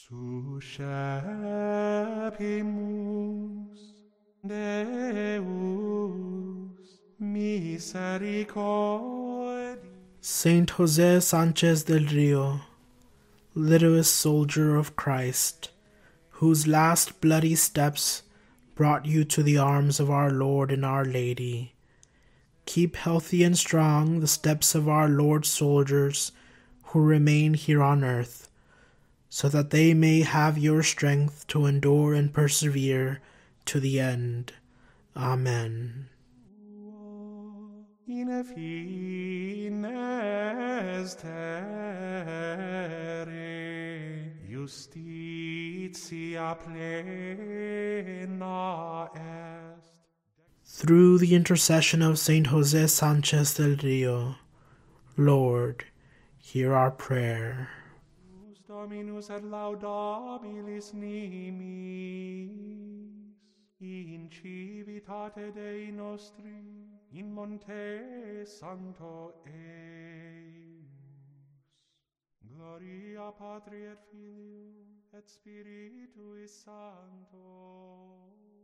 Suscepimus Deus misericordiae. Saint Jose Sanchez del Rio, littlest soldier of Christ, whose last bloody steps brought you to the arms of our Lord and Our Lady, keep healthy and strong the steps of our Lord's soldiers who remain here on earth, so that they may have your strength to endure and persevere to the end. Amen. In fines terrae justitia plena est. Through the intercession of Saint Jose Sanchez del Rio, Lord, hear our prayer. Dominus et laudabilis nimis, in civitate Dei nostri, in monte sancto eius. Gloria Patri et Filio et Spiritui Sancto.